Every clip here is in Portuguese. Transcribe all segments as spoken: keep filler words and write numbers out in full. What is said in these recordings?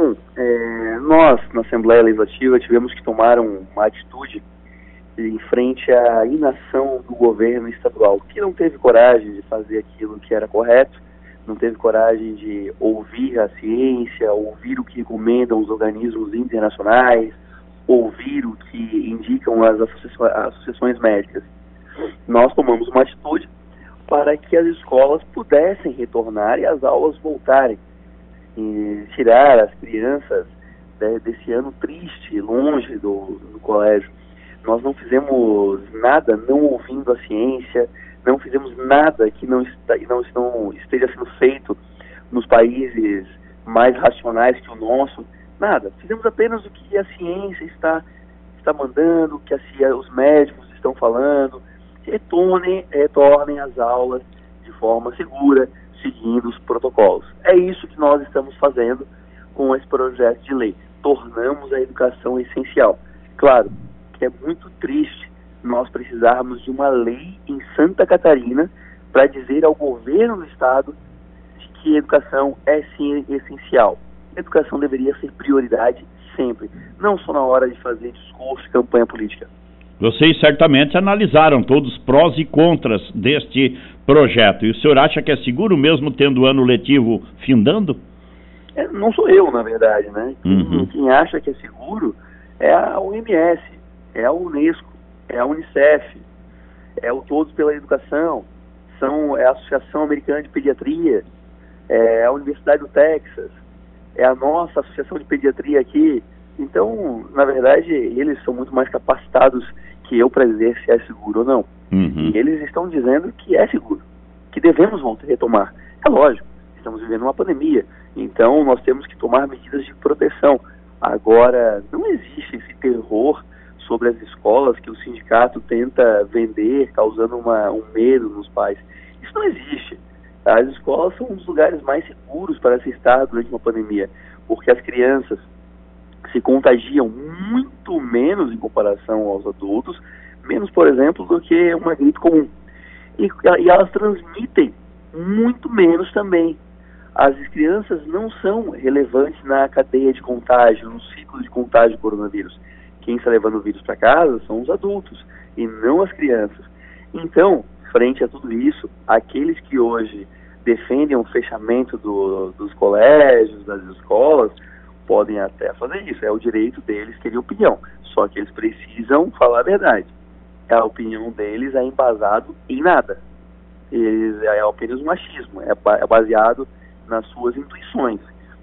Bom, é, nós, na Assembleia Legislativa, tivemos que tomar um, uma atitude em frente à inação do governo estadual, que não teve coragem de fazer aquilo que era correto, não teve coragem de ouvir a ciência, ouvir o que recomendam os organismos internacionais, ouvir o que indicam as associações, associações médicas. Nós tomamos uma atitude para que as escolas pudessem retornar e as aulas voltarem, e tirar as crianças, né, desse ano triste, longe do, do colégio. Nós não fizemos nada não ouvindo a ciência, não fizemos nada que não, está, não, não esteja sendo feito nos países mais racionais que o nosso, nada. Fizemos apenas o que a ciência está, está mandando, o que a, os médicos estão falando. Retornem, retornem às aulas de forma segura, seguindo os protocolos. É isso que nós estamos fazendo com esse projeto de lei. Tornamos a educação essencial. Claro que é muito triste nós precisarmos de uma lei em Santa Catarina para dizer ao governo do estado de que a educação é sim essencial. A educação deveria ser prioridade sempre, não só na hora de fazer discurso e campanha política. Vocês certamente analisaram todos os prós e contras deste projeto. E o senhor acha que é seguro mesmo tendo o ano letivo findando? É, não sou eu, na verdade, né? Uhum. Quem, quem acha que é seguro é a O M S, é a Unesco, é a Unicef, é o Todos pela Educação, são, é a Associação Americana de Pediatria, é a Universidade do Texas, é a nossa Associação de Pediatria aqui. Então, na verdade, eles são muito mais capacitados que eu para dizer se é seguro ou não. Uhum. E eles estão dizendo que é seguro, que devemos voltar a retomar. É lógico, estamos vivendo uma pandemia, então nós temos que tomar medidas de proteção. Agora, não existe esse terror sobre as escolas que o sindicato tenta vender, causando uma, um medo nos pais. Isso não existe. As escolas são um dos lugares mais seguros para se estar durante uma pandemia, porque as crianças se contagiam muito menos em comparação aos adultos, menos, por exemplo, do que uma gripe comum. E, e elas transmitem muito menos também. As crianças não são relevantes na cadeia de contágio, no ciclo de contágio do coronavírus. Quem está levando o vírus para casa são os adultos, e não as crianças. Então, frente a tudo isso, aqueles que hoje defendem o fechamento do, dos colégios, das escolas, podem até fazer isso, é o direito deles terem opinião, só que eles precisam falar a verdade. A opinião deles é embasado em nada, eles, é apenas um machismo, é, é baseado nas suas intuições,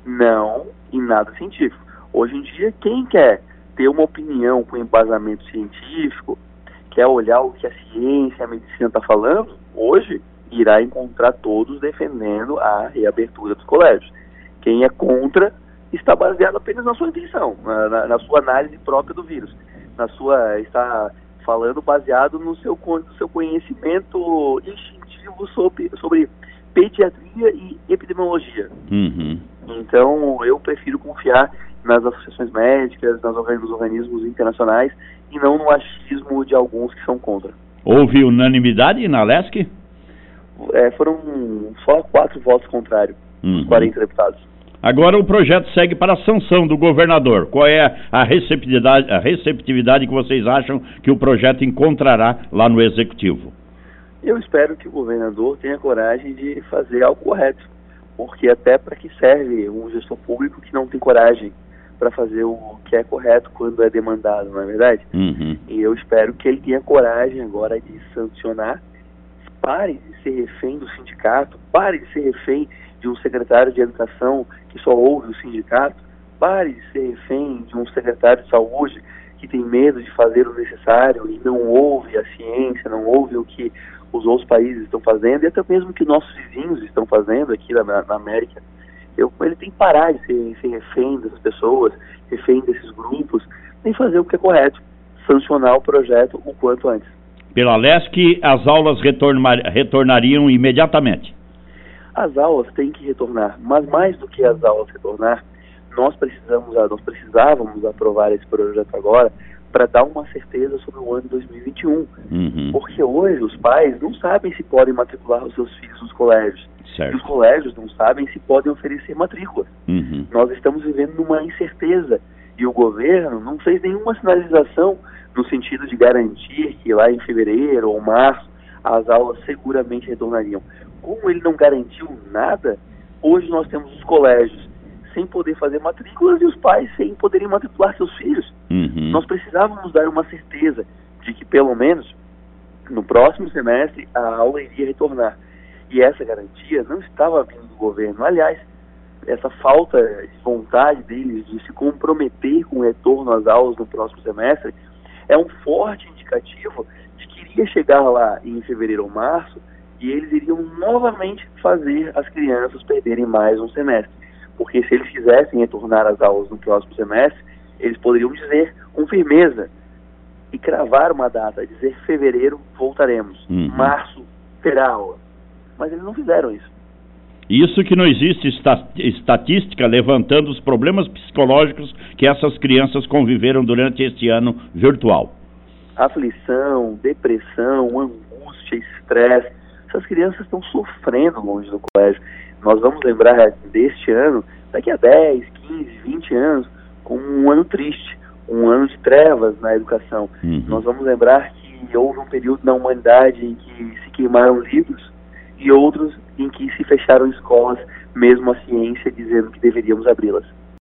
não em nada científico. Hoje em dia, quem quer ter uma opinião com embasamento científico, quer olhar o que a ciência, a medicina está falando, hoje irá encontrar todos defendendo a reabertura dos colégios. Quem é contra está baseado apenas na sua intenção, na, na, na sua análise própria do vírus, na sua, está falando baseado no seu, no seu conhecimento instintivo sobre, sobre pediatria e epidemiologia. Uhum. Então, eu prefiro confiar nas associações médicas, nas organ- nos organismos internacionais, e não no achismo de alguns que são contra. Houve unanimidade na Lesc? É, foram só quatro votos contrários, Uhum. dos quarenta deputados. Agora o projeto segue para a sanção do governador. Qual é a receptividade, a receptividade que vocês acham que o projeto encontrará lá no Executivo? Eu espero que o governador tenha coragem de fazer algo correto, porque até para que serve um gestor público que não tem coragem para fazer o que é correto quando é demandado, não é verdade? Uhum. E eu espero que ele tenha coragem agora de sancionar, pare de ser refém do sindicato, pare de ser refém de um secretário de educação que só ouve o sindicato, pare de ser refém de um secretário de saúde que tem medo de fazer o necessário e não ouve a ciência, não ouve o que os outros países estão fazendo e até mesmo o que nossos vizinhos estão fazendo aqui na, na América. Eu, ele tem que parar de ser, ser refém dessas pessoas, refém desses grupos, e fazer o que é correto, sancionar o projeto o quanto antes. Pela Lesc, as aulas retornar, retornariam imediatamente? As aulas têm que retornar, mas mais do que as aulas retornar, nós precisamos, nós precisávamos aprovar esse projeto agora para dar uma certeza sobre o ano de dois mil e vinte e um. Uhum. Porque hoje os pais não sabem se podem matricular os seus filhos nos colégios. Certo. E os colégios não sabem se podem oferecer matrícula. Uhum. Nós estamos vivendo numa incerteza. E o governo não fez nenhuma sinalização no sentido de garantir que lá em fevereiro ou março as aulas seguramente retornariam. Como ele não garantiu nada, hoje nós temos os colégios sem poder fazer matrículas e os pais sem poderem matricular seus filhos. Uhum. Nós precisávamos dar uma certeza de que, pelo menos, no próximo semestre, a aula iria retornar. E essa garantia não estava vindo do governo. Aliás, essa falta de vontade deles de se comprometer com o retorno às aulas no próximo semestre é um forte indicativo de que iria chegar lá em fevereiro ou março e eles iriam novamente fazer as crianças perderem mais um semestre. Porque se eles quisessem retornar às aulas no próximo semestre, eles poderiam dizer com firmeza e cravar uma data, dizer fevereiro voltaremos, uhum. março terá aula. Mas eles não fizeram isso. Isso que não existe estatística levantando os problemas psicológicos que essas crianças conviveram durante este ano virtual. Aflição, depressão, angústia, estresse. Essas crianças estão sofrendo longe do colégio. Nós vamos lembrar deste ano, daqui a dez, quinze, vinte anos, como um ano triste, um ano de trevas na educação. Uhum. Nós vamos lembrar que houve um período na humanidade em que se queimaram livros e outros em que se fecharam escolas, mesmo a ciência dizendo que deveríamos abri-las.